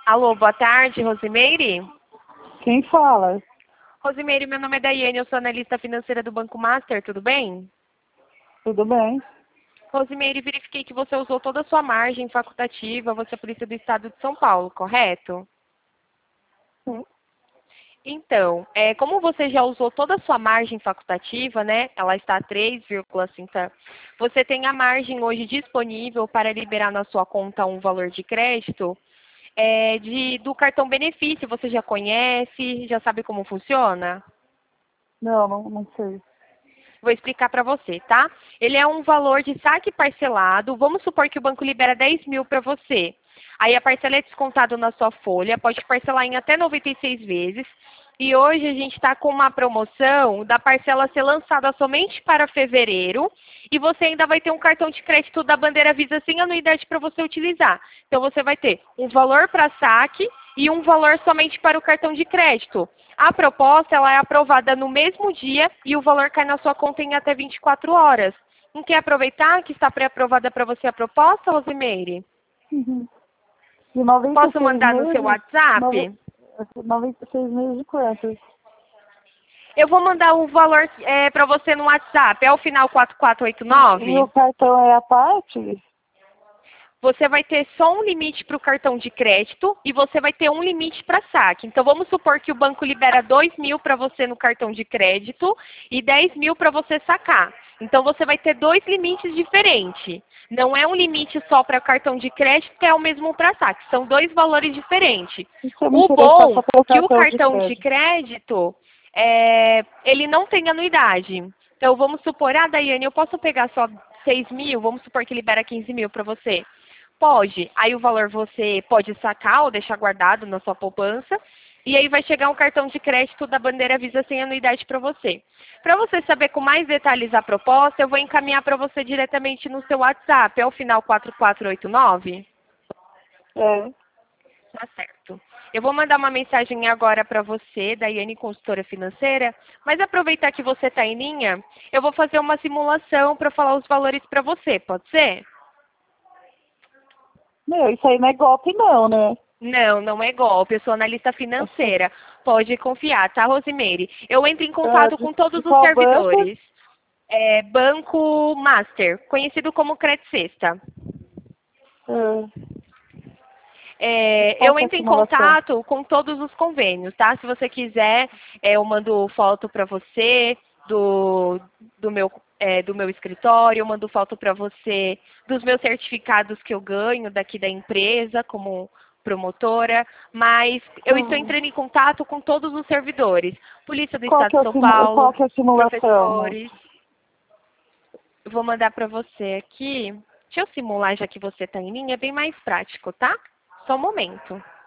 Alô, boa tarde, Rosimeire. Quem fala? Rosimeire, meu nome é Daiane, eu sou analista financeira do Banco Master, tudo bem? Tudo bem? Rosimeire, verifiquei que você usou toda a sua margem facultativa, você é Polícia do Estado de São Paulo, correto? Sim. Então, como você já usou toda a sua margem facultativa, né? Ela está a 3,5. Você tem a margem hoje disponível para liberar na sua conta um valor de crédito do cartão benefício. Você já conhece? Já sabe como funciona? Não sei. Vou explicar para você, tá? Ele é um valor de saque parcelado. Vamos supor que o banco libera 10 mil para você. Aí a parcela é descontada na sua folha, pode parcelar em até 96 vezes. E hoje a gente está com uma promoção da parcela ser lançada somente para fevereiro. E você ainda vai ter um cartão de crédito da Bandeira Visa sem anuidade para você utilizar. Então você vai ter um valor para saque e um valor somente para o cartão de crédito. A proposta ela é aprovada no mesmo dia e o valor cai na sua conta em até 24 horas. Não quer aproveitar que está pré-aprovada para você a proposta, Rosimeire? Uhum. De Posso 96 mandar no seu meses? WhatsApp? 96 meses de quantos? Eu vou mandar o valor para você no WhatsApp. É o final E o 4489? cartão é a parte? Você vai ter só um limite para o cartão de crédito e você vai ter um limite para saque. Então, vamos supor que o banco libera 2 mil para você no cartão de crédito e 10 mil para você sacar. Então, você vai ter dois limites diferentes. Não é um limite só para cartão de crédito, que é o mesmo para saque. São dois valores diferentes. Isso é me O interessar bom só pelo que o cartão de cartão de crédito. crédito, ele não tem anuidade. Então, vamos supor, Daiane, eu posso pegar só 6 mil, vamos supor que libera 15 mil para você. Pode. Aí o valor você pode sacar ou deixar guardado na sua poupança. E aí vai chegar um cartão de crédito da Bandeira Visa sem anuidade para você. Para você saber com mais detalhes a proposta, eu vou encaminhar para você diretamente no seu WhatsApp. É o final 4489? É. Tá certo. Eu vou mandar uma mensagem agora para você, Daiane, consultora financeira. Mas aproveitar que você está em linha, eu vou fazer uma simulação para falar os valores para você. Pode ser? Meu, isso aí não é golpe não, né? Não, não é golpe. Eu sou analista financeira. Pode confiar, tá, Rosimeire? Eu entro em É, contato de, com de todos os qual banco? servidores. Banco Master, conhecido como Credit Sexta. É. Qual Eu que é a entro em simulação? contato com todos os convênios, tá? Se você quiser, eu mando foto para você do, do meu escritório, eu mando foto para você dos meus certificados que eu ganho daqui da empresa como promotora, mas eu estou Hum. entrando em contato com todos os servidores. Polícia do Qual Estado que de é São Paulo, qual que é a simulação, professores. moço? Eu vou mandar para você aqui. Deixa eu simular já que você está em linha, é bem mais prático, tá? Só um momento.